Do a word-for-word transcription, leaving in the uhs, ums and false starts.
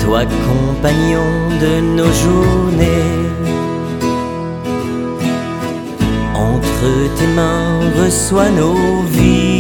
toi compagnon de nos journées. Entre tes mains reçois nos vies.